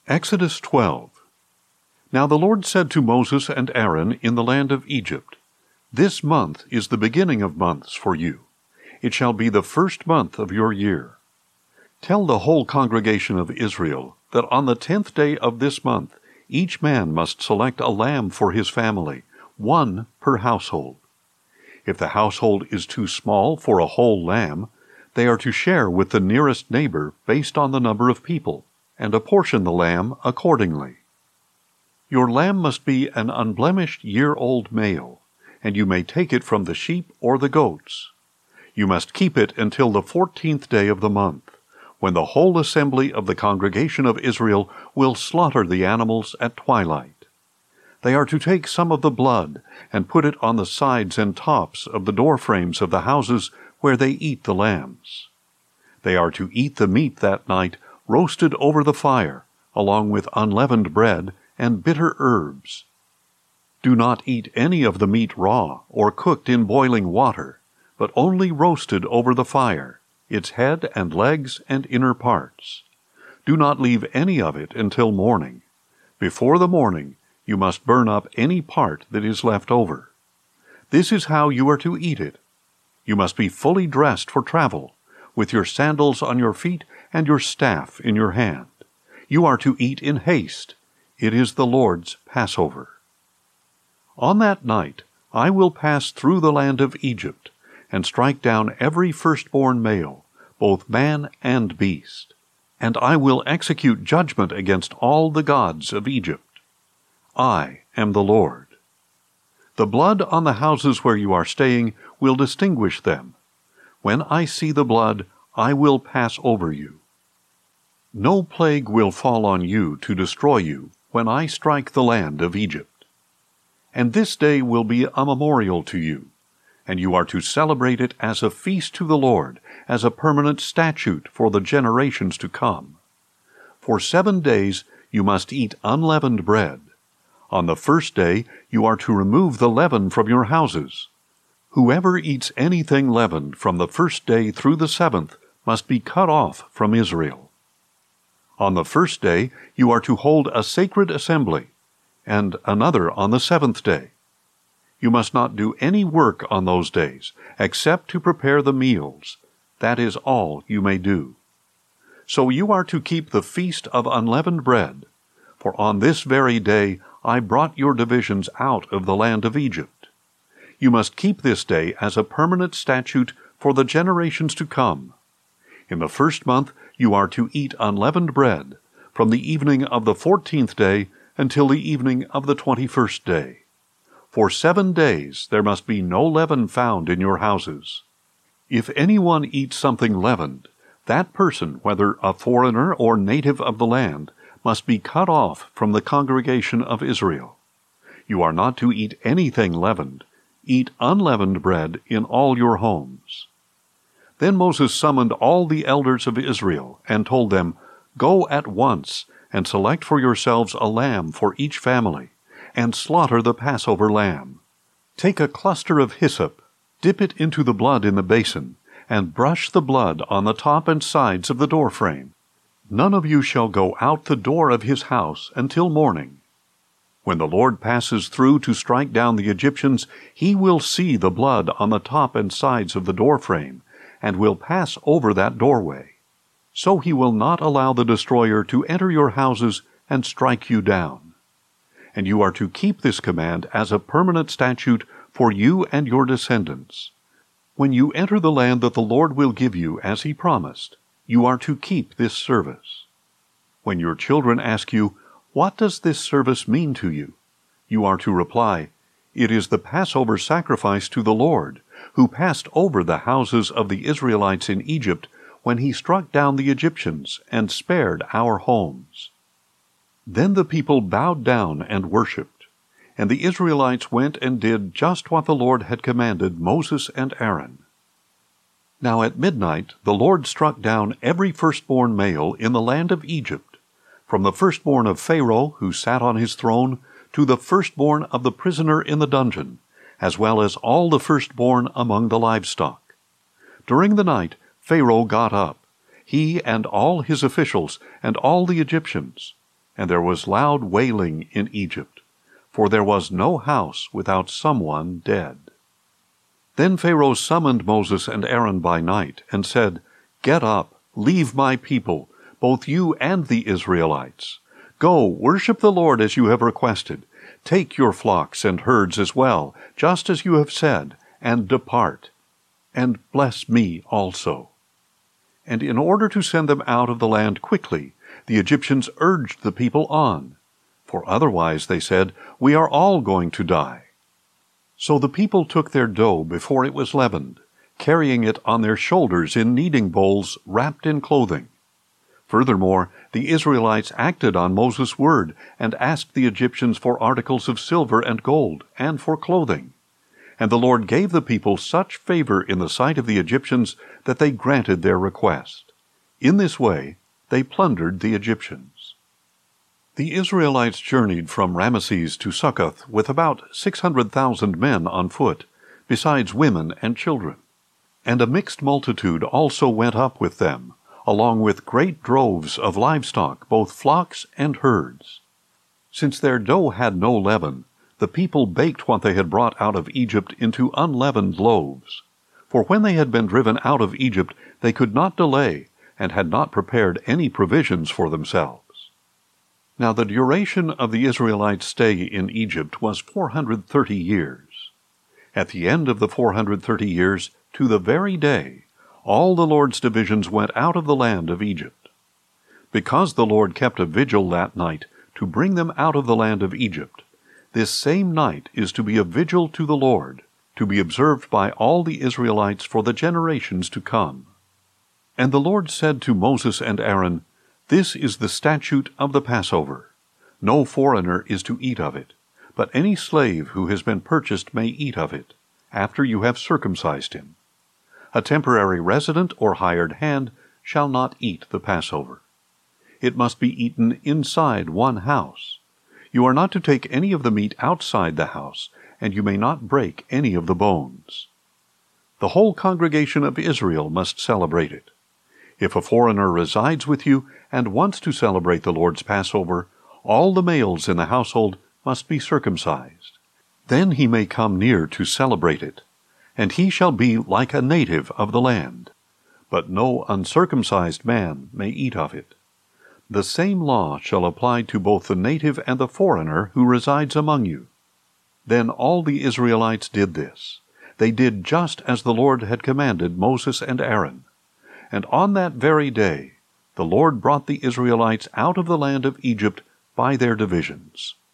Exodus 12. Now the Lord said to Moses and Aaron in the land of Egypt, This month is the beginning of months for you. It shall be the first month of your year. Tell the whole congregation of Israel that on the 10th day of this month each man must select a lamb for his family, one per household. If the household is too small for a whole lamb, they are to share with the nearest neighbor based on the number of people, and apportion the lamb accordingly. Your lamb must be an unblemished year-old male, and you may take it from the sheep or the goats. You must keep it until the 14th day of the month, when the whole assembly of the congregation of Israel will slaughter the animals at twilight. They are to take some of the blood and put it on the sides and tops of the door frames of the houses where they eat the lambs. They are to eat the meat that night roasted over the fire, along with unleavened bread and bitter herbs. Do not eat any of the meat raw or cooked in boiling water, but only roasted over the fire, its head and legs and inner parts. Do not leave any of it until morning. Before the morning, you must burn up any part that is left over. This is how you are to eat it. You must be fully dressed for travel, with your sandals on your feet and your staff in your hand. You are to eat in haste. It is the Lord's Passover. On that night I will pass through the land of Egypt, and strike down every firstborn male, both man and beast. And I will execute judgment against all the gods of Egypt. I am the Lord. The blood on the houses where you are staying will distinguish them. When I see the blood, I will pass over you. No plague will fall on you to destroy you when I strike the land of Egypt. And this day will be a memorial to you, and you are to celebrate it as a feast to the Lord, as a permanent statute for the generations to come. For 7 days you must eat unleavened bread. On the first day you are to remove the leaven from your houses. Whoever eats anything leavened from the first day through the 7th must be cut off from Israel. On the first day you are to hold a sacred assembly, and another on the 7th day. You must not do any work on those days, except to prepare the meals. That is all you may do. So you are to keep the feast of unleavened bread, for on this very day I brought your divisions out of the land of Egypt. You must keep this day as a permanent statute for the generations to come. In the first month you are to eat unleavened bread, from the evening of the 14th day until the evening of the 21st day. For 7 days there must be no leaven found in your houses. If anyone eats something leavened, that person, whether a foreigner or native of the land, must be cut off from the congregation of Israel. You are not to eat anything leavened. Eat unleavened bread in all your homes. Then Moses summoned all the elders of Israel and told them, Go at once and select for yourselves a lamb for each family, and slaughter the Passover lamb. Take a cluster of hyssop, dip it into the blood in the basin, and brush the blood on the top and sides of the doorframe. None of you shall go out the door of his house until morning. When the Lord passes through to strike down the Egyptians, he will see the blood on the top and sides of the doorframe, and will pass over that doorway. So he will not allow the destroyer to enter your houses and strike you down. And you are to keep this command as a permanent statute for you and your descendants. When you enter the land that the Lord will give you as he promised, you are to keep this service. When your children ask you, What does this service mean to you? You are to reply, It is the Passover sacrifice to the Lord, who passed over the houses of the Israelites in Egypt when he struck down the Egyptians and spared our homes. Then the people bowed down and worshipped, and the Israelites went and did just what the Lord had commanded Moses and Aaron. Now at midnight the Lord struck down every firstborn male in the land of Egypt, from the firstborn of Pharaoh who sat on his throne to the firstborn of the prisoner in the dungeon, as well as all the firstborn among the livestock. During the night Pharaoh got up, he and all his officials and all the Egyptians, and there was loud wailing in Egypt, for there was no house without someone dead. Then Pharaoh summoned Moses and Aaron by night, and said, "Get up, leave my people, both you and the Israelites. Go, worship the Lord as you have requested. Take your flocks and herds as well, just as you have said, and depart. And bless me also." And in order to send them out of the land quickly, the Egyptians urged the people on. For otherwise, they said, "We are all going to die." So the people took their dough before it was leavened, carrying it on their shoulders in kneading bowls wrapped in clothing. Furthermore, the Israelites acted on Moses' word and asked the Egyptians for articles of silver and gold, and for clothing. And the Lord gave the people such favor in the sight of the Egyptians that they granted their request. In this way, they plundered the Egyptians. The Israelites journeyed from Ramesses to Succoth with about 600,000 men on foot, besides women and children. And a mixed multitude also went up with them, along with great droves of livestock, both flocks and herds. Since their dough had no leaven, the people baked what they had brought out of Egypt into unleavened loaves. For when they had been driven out of Egypt, they could not delay, and had not prepared any provisions for themselves. Now the duration of the Israelites' stay in Egypt was 430 years. At the end of the 430 years, to the very day, all the Lord's divisions went out of the land of Egypt. Because the Lord kept a vigil that night to bring them out of the land of Egypt, this same night is to be a vigil to the Lord, to be observed by all the Israelites for the generations to come. And the Lord said to Moses and Aaron, "This is the statute of the Passover. No foreigner is to eat of it, but any slave who has been purchased may eat of it, after you have circumcised him. A temporary resident or hired hand shall not eat the Passover. It must be eaten inside one house. You are not to take any of the meat outside the house, and you may not break any of the bones. The whole congregation of Israel must celebrate it. If a foreigner resides with you and wants to celebrate the Lord's Passover, all the males in the household must be circumcised. Then he may come near to celebrate it, and he shall be like a native of the land. But no uncircumcised man may eat of it. The same law shall apply to both the native and the foreigner who resides among you." Then all the Israelites did this. They did just as the Lord had commanded Moses and Aaron. And on that very day the Lord brought the Israelites out of the land of Egypt by their divisions.